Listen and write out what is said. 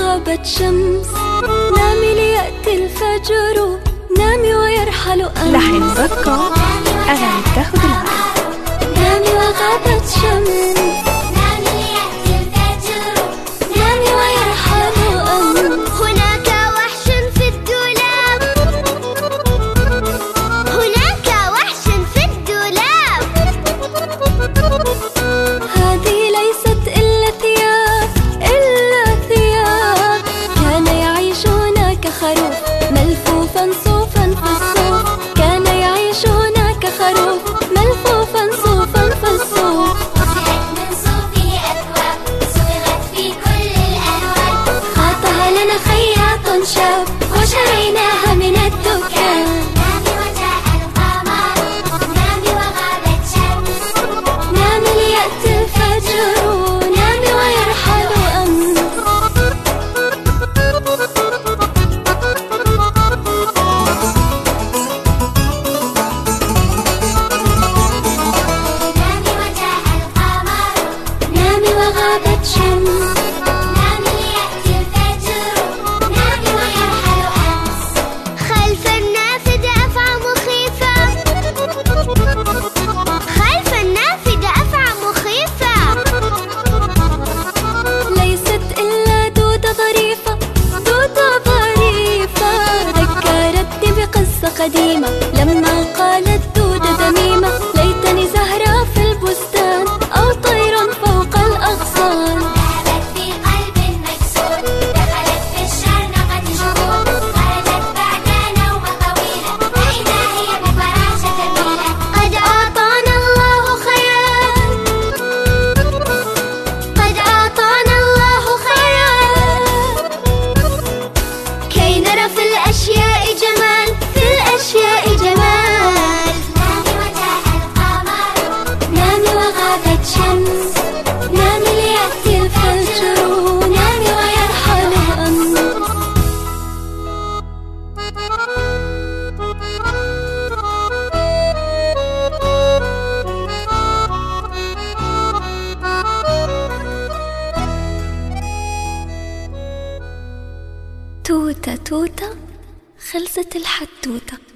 وغابت شمس. نامي ليأتي الفجر، نامي ويرحل أمس. لحن رقة أغاني بتاخد العقل. نامي وغابت شمس، نامي ليأتي الفجر، نامي ويرحل أمس. هناك وحش في الدولاب، هناك وحش في الدولاب. هذه ليست إلا ثياب، إلا ثياب. كان يعيش هناك خروف ملفوفا صوفا في الصوف. كان يعيش هناك خروف ملفوفا صوفا في الصوف. صنعت من صوفه أثواب، صبغت في كل الألوان. خاطها لنا خياط شاب، وشريناها من الدكان. نامي وجاء القمر، نامي وغابت شمس. نامي ليأتي الفجر، نامي ويرحل أمس. نامي وجاء القمر، نامي وغابت شمس. نامي ليأتي الفجر، نامي ويرحل أمس. خلف النافذة أفعى مخيفة، خلف النافذة أفعى مخيفة. ليست إلا دودة ظريفة، دودة ظريفة. ذكرتني بقصة قديمة لما قالت دودة دميمة: ليتني زهرة في البستان أو طير فوق الأغصان. ذهبت في قلب مكسور، دخلت في الشرنقة شهور. خرجت بعد نومة طويلة، فإذا هي بفراشة جميلة. قد أعطانا الله خيرا، قد أعطانا الله خيرا، كي نرى في الأشياء جمال، في الأشياء جمال. نامي وجاء القمر، نامي وغابت شمس، نامي ليأتي الفجر، نامي ويرحل أمس. توتة توتة خلصت الحتوتة.